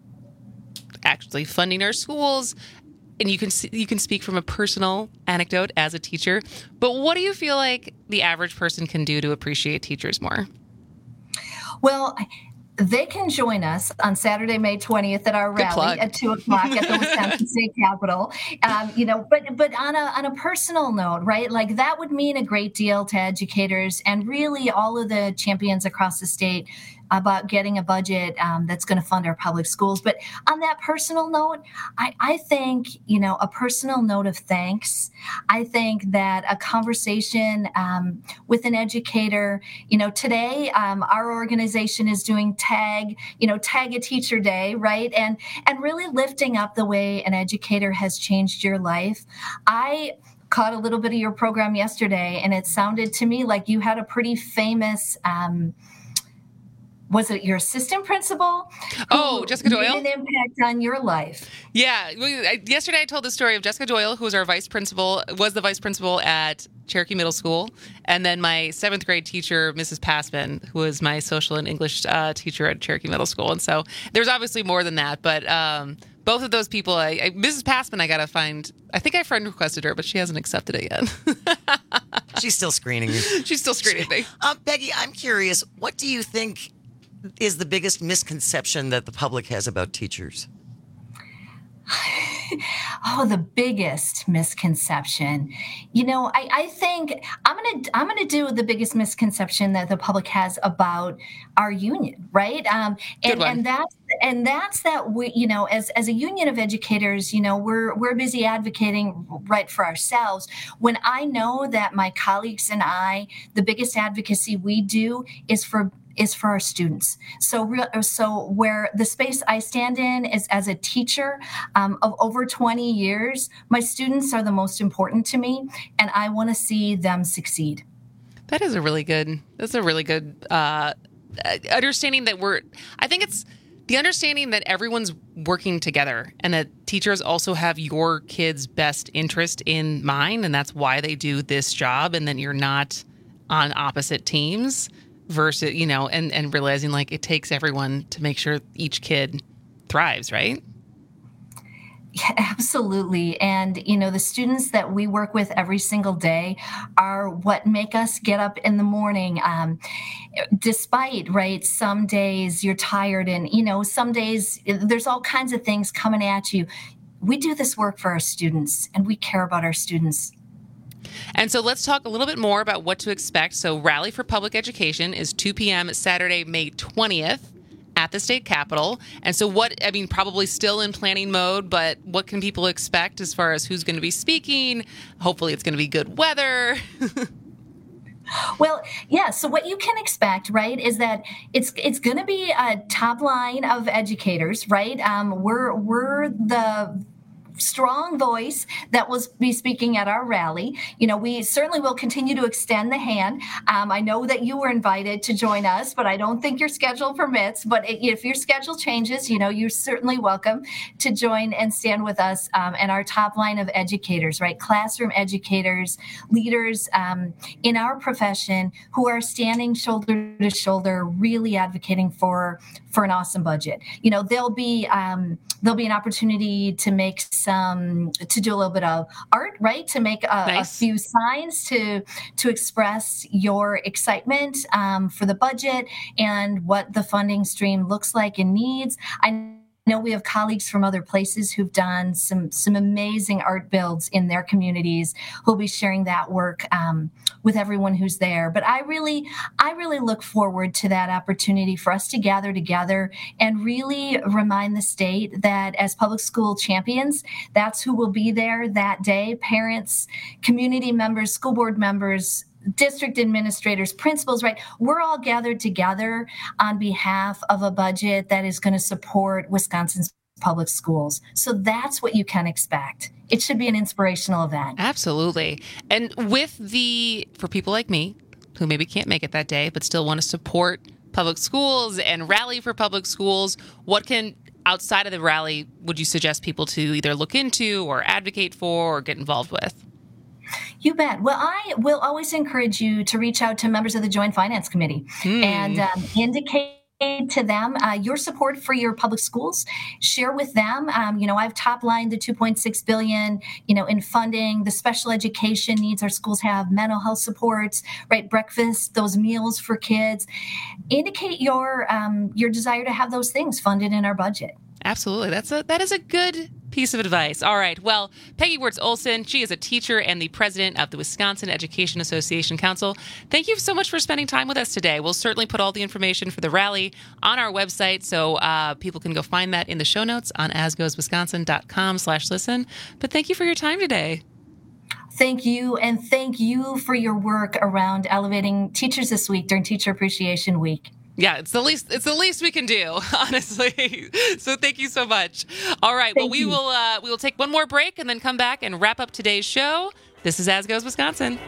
actually funding our schools, and you can you can speak from a personal anecdote as a teacher, but what do you feel like the average person can do to appreciate teachers more? Well, they can join us on Saturday, May twentieth at our Good rally plug. at two o'clock at the Wisconsin State Capitol. Um, you know, but but on a on a personal note, right? Like that would mean a great deal to educators and really all of the champions across the state about getting a budget um, that's going to fund our public schools. But on that personal note, I, I think, you know, a personal note of thanks. I think that a conversation um, with an educator, you know, today um, our organization is doing tag, you know, tag a teacher day, right? And, and really lifting up the way an educator has changed your life. I caught a little bit of your program yesterday, and it sounded to me like you had a pretty famous um was it your assistant principal? Oh, Jessica Doyle. Made an impact on your life. Yeah. Yesterday I told the story of Jessica Doyle, who was our vice principal, was the vice principal at Cherokee Middle School. And then my seventh grade teacher, Missus Passman, who was my social and English uh, teacher at Cherokee Middle School. And so there's obviously more than that. But um, both of those people, I, I, Missus Passman, I got to find, I think I friend requested her, but she hasn't accepted it yet. She's still screening you. She's still screening me. Uh, Peggy, I'm curious, what do you think is the biggest misconception that the public has about teachers? Oh, the biggest misconception. You know, I, I think I'm gonna I'm gonna do the biggest misconception that the public has about our union, right? Um, and and that's and that's that we, you know, as as a union of educators, you know, we're we're busy advocating right for ourselves. When I know that my colleagues and I, the biggest advocacy we do is for is for our students. So, so where the space I stand in is as a teacher um, of over twenty years, my students are the most important to me, and I want to see them succeed. That is a really good, that's a really good uh, understanding that we're, I think it's the understanding that everyone's working together and that teachers also have your kids' best interest in mind, and that's why they do this job, and that you're not on opposite teams. Versus, you know, and, and realizing like it takes everyone to make sure each kid thrives, right? Yeah, absolutely. And, you know, the students that we work with every single day are what make us get up in the morning. Um, despite, right, some days you're tired and, you know, some days there's all kinds of things coming at you. We do this work for our students and we care about our students. And so let's talk a little bit more about what to expect. So Rally for Public Education is two p.m. Saturday, May twentieth. At the state capitol. And so what, I mean, probably still in planning mode, but what can people expect as far as who's going to be speaking? Hopefully it's going to be good weather. Well, yeah. So what you can expect, right, is that it's it's going to be a top line of educators, right? Um, we're we're the strong voice that will be speaking at our rally. You know, we certainly will continue to extend the hand. Um, I know that you were invited to join us, but I don't think your schedule permits. But if your schedule changes, you know, you're certainly welcome to join and stand with us um, and our top line of educators, right? Classroom educators, leaders um, in our profession who are standing shoulder to shoulder, really advocating for for an awesome budget. You know, there'll be um, there'll be an opportunity to make some to do a little bit of art, right? To make a, nice. a few signs to to express your excitement um, for the budget and what the funding stream looks like and needs. I know we have colleagues from other places who've done some some amazing art builds in their communities who'll be sharing that work um, with everyone who's there. But I really, I really look forward to that opportunity for us to gather together and really remind the state that as public school champions, that's who will be there that day. Parents, community members, school board members, district administrators, principals, right? We're all gathered together on behalf of a budget that is going to support Wisconsin's public schools. So that's what you can expect. It should be an inspirational event. Absolutely. And with the, for people like me, who maybe can't make it that day, but still want to support public schools and rally for public schools, what can, outside of the rally, would you suggest people to either look into or advocate for or get involved with? You bet. Well, I will always encourage you to reach out to members of the Joint Finance Committee hmm. and um, indicate to them uh, your support for your public schools. Share with them. Um, you know, I've top lined the two point six billion dollars, you know, in funding, the special education needs our schools have, mental health supports, right? Breakfast, those meals for kids. Indicate your um, your desire to have those things funded in our budget. Absolutely. That's a, that is a good piece of advice. All right. Well, Peggy Wirtz Olson, she is a teacher and the president of the Wisconsin Education Association Council. Thank you so much for spending time with us today. We'll certainly put all the information for the rally on our website, so uh, people can go find that in the show notes on asgoeswisconsin.com slash listen. But thank you for your time today. Thank you. And thank you for your work around elevating teachers this week during Teacher Appreciation Week. Yeah, it's the least it's the least we can do, honestly. So thank you so much. All right, Thank well we you. will uh, we will take one more break and then come back and wrap up today's show. This is As Goes Wisconsin.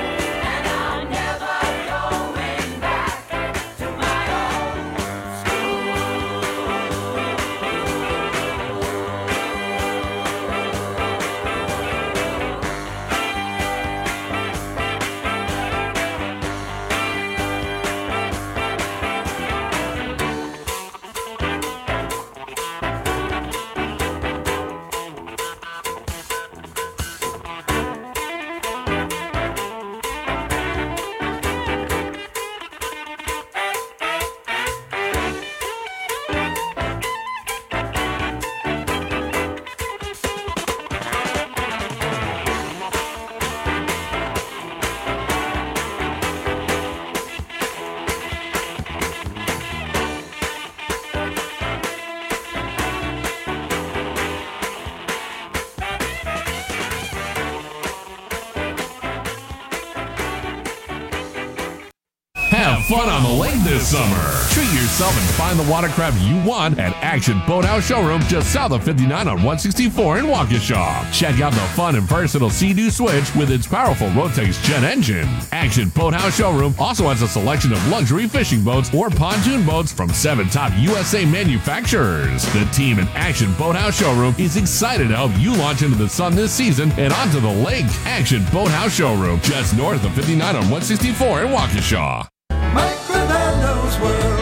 Have fun on the lake this summer. Treat yourself and find the watercraft you want at Action Boathouse Showroom just south of fifty-nine on one sixty-four in Waukesha. Check out the fun and versatile Sea-Doo Switch with its powerful Rotax jet engine. Action Boathouse Showroom also has a selection of luxury fishing boats or pontoon boats from seven top U S A manufacturers. The team at Action Boathouse Showroom is excited to help you launch into the sun this season and onto the lake. Action Boathouse Showroom just north of fifty-nine on one sixty-four in Waukesha. Mike Granato's World. Let Mike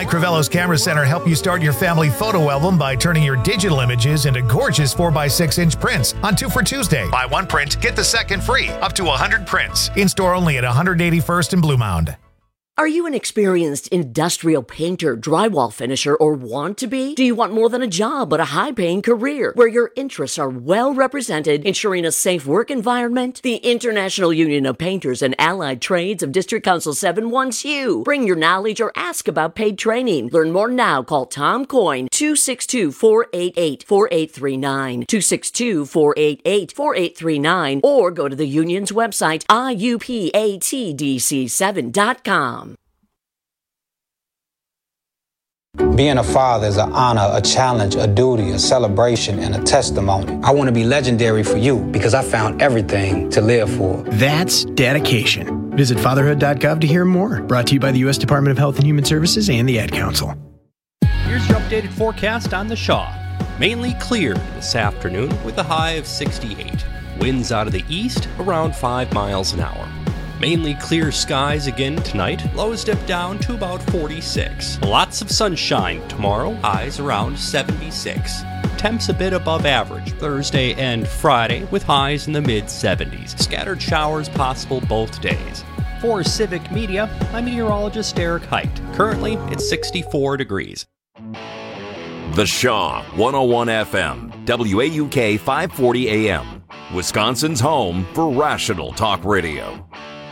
Mike Crivello's Camera Center help you start your family photo album by turning your digital images into gorgeous four by six inch prints on Two for Tuesday. Buy one print, get the second free, up to one hundred prints. In-store only at one eighty-first and Blue Mound. Are you an experienced industrial painter, drywall finisher, or want to be? Do you want more than a job, but a high-paying career where your interests are well represented, ensuring a safe work environment? The International Union of Painters and Allied Trades of District Council seven wants you. Bring your knowledge or ask about paid training. Learn more now. Call Tom Coyne, two six two, four eight eight, four eight three nine, two six two, four eight eight, four eight three nine, or go to the union's website, I U P A T D C seven dot com. Being a father is an honor, a challenge, a duty, a celebration, and a testimony. I want to be legendary for you because I found everything to live for. That's dedication. Visit fatherhood dot gov to hear more. Brought to you by the U S Department of Health and Human Services and the Ad Council. Here's your updated forecast on the Shaw. Mainly clear this afternoon with a high of sixty-eight. Winds out of the east around five miles an hour. Mainly clear skies again tonight. Lows dip down to about forty-six. Lots of sunshine tomorrow. Highs around seventy-six. Temps a bit above average Thursday and Friday with highs in the mid seventies. Scattered showers possible both days. For Civic Media, I'm meteorologist Eric Height. Currently, it's sixty-four degrees. The Shaw one oh one F M, W A U K five forty A M, Wisconsin's home for rational talk radio.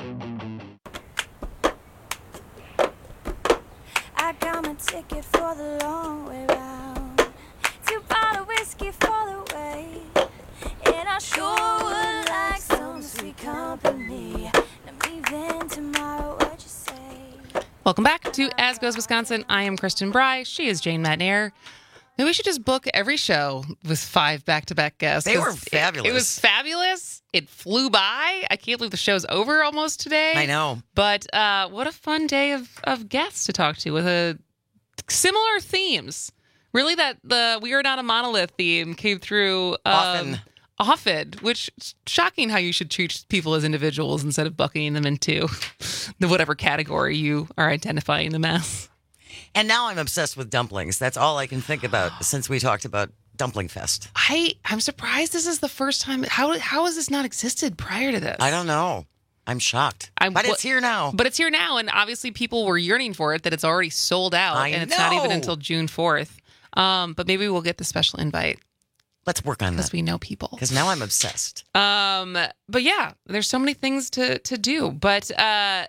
Ticket for the long way round, two bottle whiskey for the way, and I sure would like some sweet company. I'm leaving tomorrow, what you say? Welcome back to As Goes Wisconsin. I am Kristen Bry. She is Jane Matnair. Maybe we should just book every show with five back-to-back guests. They were fabulous. It, it was fabulous. It flew by. I can't believe the show's over almost today. I know. But uh, what a fun day of, of guests to talk to with a similar themes. Really, that the We Are Not a Monolith theme came through um, often. Often, which is shocking how you should treat people as individuals instead of bucketing them into the whatever category you are identifying them as. And now I'm obsessed with dumplings. That's all I can think about since we talked about Dumpling Fest. I, I'm surprised this is the first time. How, how has this not existed prior to this? I don't know. I'm shocked. I'm, but it's here now. But it's here now, and obviously people were yearning for it, that it's already sold out, I and it's know. not even until June fourth. Um, but maybe we'll get the special invite. Let's work on that. Because we know people. Because now I'm obsessed. Um, but yeah, there's so many things to, to do. But uh,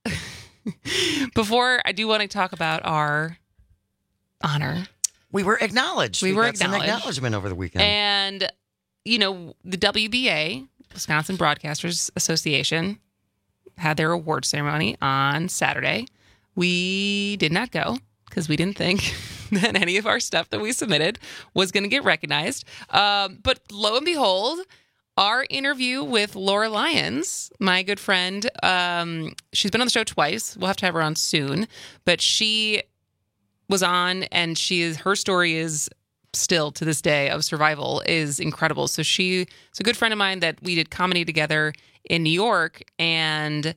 before, I do want to talk about our honor. We were acknowledged. We, we were got acknowledged. some acknowledgement over the weekend. And, you know, the W B A, Wisconsin Broadcasters Association, had their award ceremony on Saturday. We did not go because we didn't think that any of our stuff that we submitted was going to get recognized. Um, but lo and behold, our interview with Laura Lyons, my good friend, um, she's been on the show twice. We'll have to have her on soon. But she was on, and she is her story is still to this day of survival is incredible. So she is a good friend of mine that we did comedy together in New York, and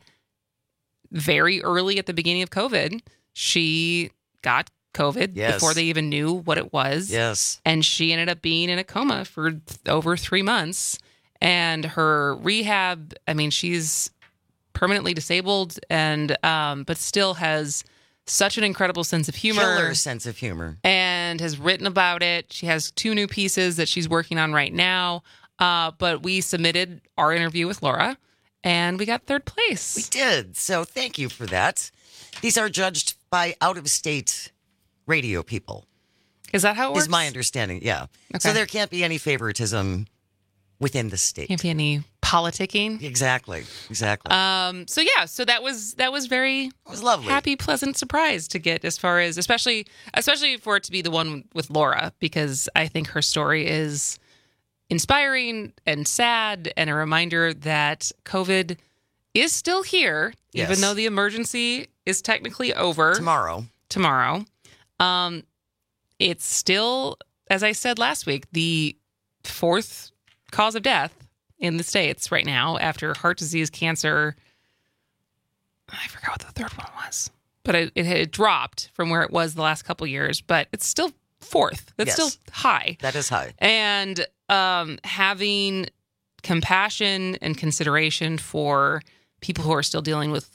very early at the beginning of COVID, she got COVID yes. before they even knew what it was. Yes. And she ended up being in a coma for th- over three months. And her rehab, I mean, she's permanently disabled, and um, but still has such an incredible sense of humor. Killer sense of humor. And has written about it. She has two new pieces that she's working on right now. Uh, but we submitted our interview with Laura, and we got third place. We did. So thank you for that. These are judged by out-of-state radio people. Is that how it works? Is my understanding, yeah. Okay. So there can't be any favoritism within the state. Can't be any politicking. Exactly, exactly. Um. So yeah. So that was that was very it was lovely, happy, pleasant surprise to get as far as especially especially for it to be the one with Laura, because I think her story is inspiring and sad, and a reminder that COVID is still here, yes. even though the emergency is technically over tomorrow. Tomorrow, um, it's still, as I said last week, the fourth cause of death in the States right now after heart disease, cancer. I forgot what the third one was. but it, it had dropped from where it was the last couple years, but it's still fourth. That's Yes. still high. That is high. And um, having compassion and consideration for people who are still dealing with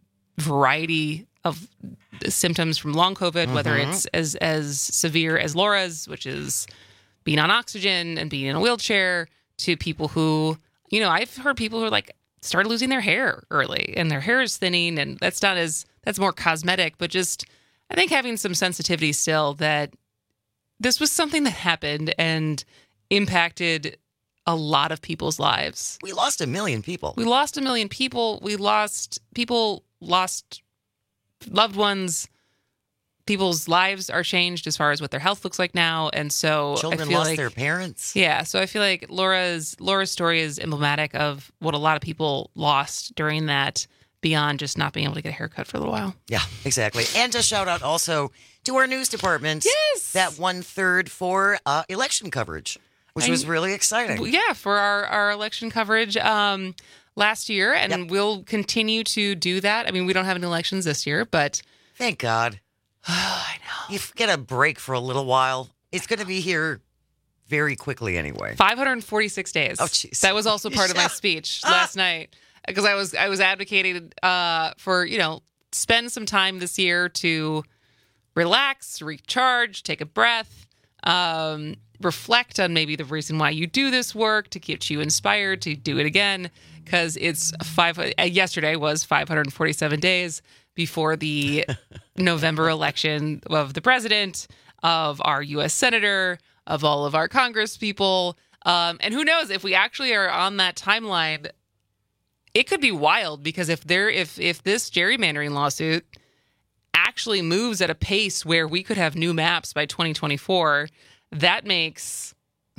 variety of symptoms from long COVID, whether Mhm. it's as as severe as Laura's, which is being on oxygen and being in a wheelchair, to people who, you know, I've heard people who are like started losing their hair early and their hair is thinning, and that's not as that's more cosmetic, but just I think having some sensitivity still that this was something that happened and impacted a lot of people's lives. We lost a million people. We lost a million people. We lost people lost loved ones. People's lives are changed as far as what their health looks like now, and so Children I feel lost like, their parents. Yeah, so I feel like Laura's Laura's story is emblematic of what a lot of people lost during that, beyond just not being able to get a haircut for a little while. Yeah, exactly. And to shout out also to our news department. Yes, that one third for uh, election coverage, which And- was really exciting. Yeah, for our, our election coverage um, last year, and Yep. we'll continue to do that. I mean, we don't have any elections this year, but Thank God. I know. You get a break for a little while. It's going to be here very quickly anyway. five hundred forty-six days. Oh, jeez. That was also part of my speech last night, because I was I was advocating uh, for, you know, spend some time this year to relax, recharge, take a breath, um, reflect on maybe the reason why you do this work, to get you inspired to do it again, because it's five. Uh, yesterday was five hundred forty-seven days before the November election of the president, of our U S senator, of all of our Congress people. Um, and who knows, if we actually are on that timeline, it could be wild, because if there, if if this gerrymandering lawsuit actually moves at a pace where we could have new maps by twenty twenty-four, that makes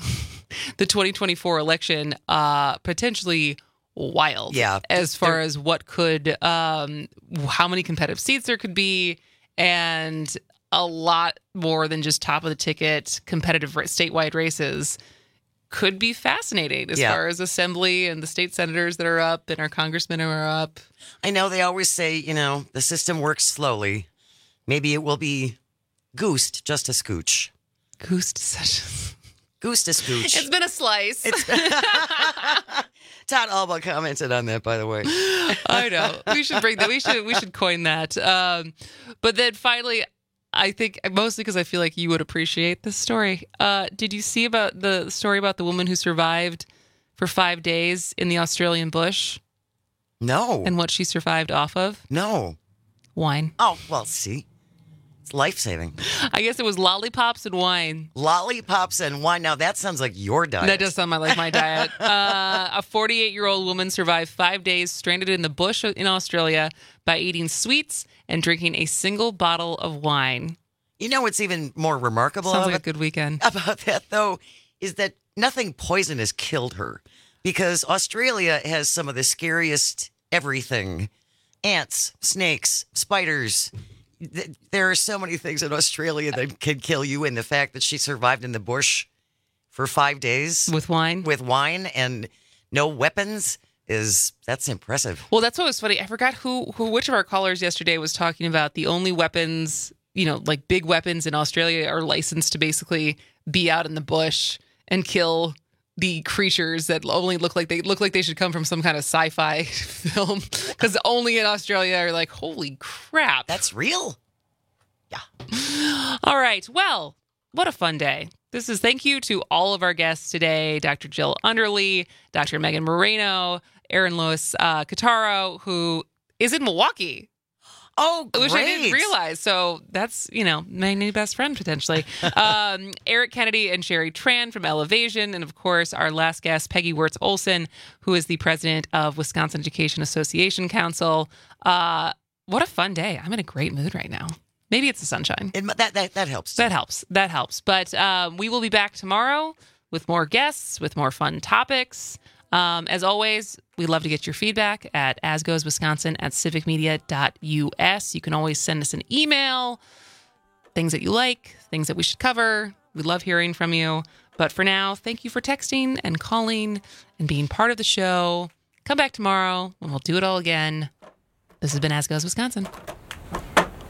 the twenty twenty-four election uh, potentially wild. Yeah. As far as what could, um, how many competitive seats there could be, and a lot more than just top of the ticket competitive ra- statewide races could be fascinating as Yeah. far as assembly and the state senators that are up and our congressmen who are up. I know they always say, you know, the system works slowly. Maybe it will be goosed just a scooch. Goosed such Goosed a scooch. It's been a slice. Todd Alba commented on that, by the way. I know. We should bring that. We should we should coin that. Um, but then finally, I think mostly because I feel like you would appreciate this story. Uh, did you see about the story about the woman who survived for five days in the Australian bush? No. And what she survived off of? No. Wine. Oh, well, see. It's life-saving. I guess it was lollipops and wine. Lollipops and wine. Now, that sounds like your diet. That does sound like my diet. Uh, a forty-eight-year-old woman survived five days stranded in the bush in Australia by eating sweets and drinking a single bottle of wine. You know what's even more remarkable Sounds of like it- a good weekend. about that, though, is that nothing poisonous killed her, because Australia has some of the scariest everything. Ants, snakes, spiders. Th- There are so many things in Australia that can kill you, and the fact that she survived in the bush for five days with wine, with wine and no weapons is that's impressive. Well, that's what was funny. I forgot who, who, which of our callers yesterday was talking about the only weapons, you know, like big weapons in Australia are licensed to basically be out in the bush and kill the creatures that only look like they look like they should come from some kind of sci-fi film, because only in Australia are like, holy crap, that's real. Yeah. All right. Well, what a fun day. This is thank you to all of our guests today, Doctor Jill Underly, Doctor Megan Moreno, Aaron Lois uh, Cataro, who is in Milwaukee. Oh, great. Which I didn't realize. So that's, you know, my new best friend, potentially. um, Eric Kennedy and Sherry Tran from Elevation. And, of course, our last guest, Peggy Wirtz Olson, who is the president of Wisconsin Education Association Council. Uh, what a fun day. I'm in a great mood right now. Maybe it's the sunshine. It, that, that, that helps. That helps. That helps. But um, we will be back tomorrow with more guests, with more fun topics. Um, as always, we love to get your feedback at asgoeswisconsin at civicmedia dot u s. You can always send us an email, things that you like, things that we should cover. We love hearing from you. But for now, thank you for texting and calling and being part of the show. Come back tomorrow and we'll do it all again. This has been As Goes Wisconsin.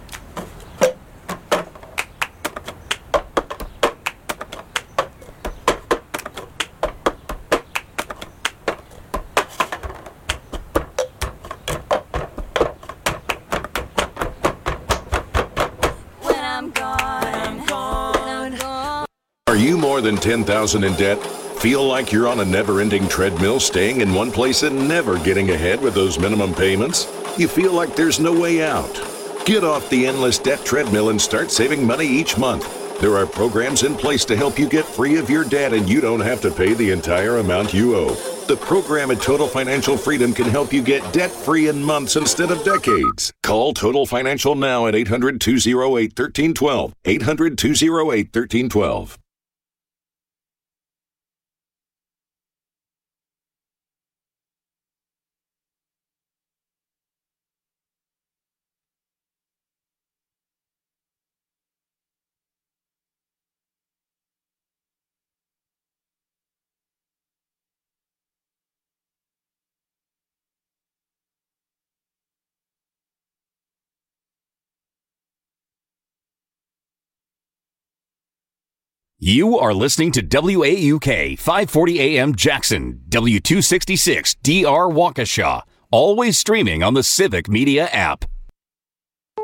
more than ten thousand dollars in debt? Feel like you're on a never-ending treadmill, staying in one place and never getting ahead with those minimum payments? You feel like there's no way out? Get off the endless debt treadmill and start saving money each month. There are programs in place to help you get free of your debt, and you don't have to pay the entire amount you owe. The program at Total Financial Freedom can help you get debt-free in months instead of decades. Call Total Financial now at eight hundred, two oh eight, one three one two. eight hundred, two oh eight, one three one two. You are listening to W A U K five forty A M Jackson, W two sixty-six D R Waukesha, always streaming on the Civic Media app.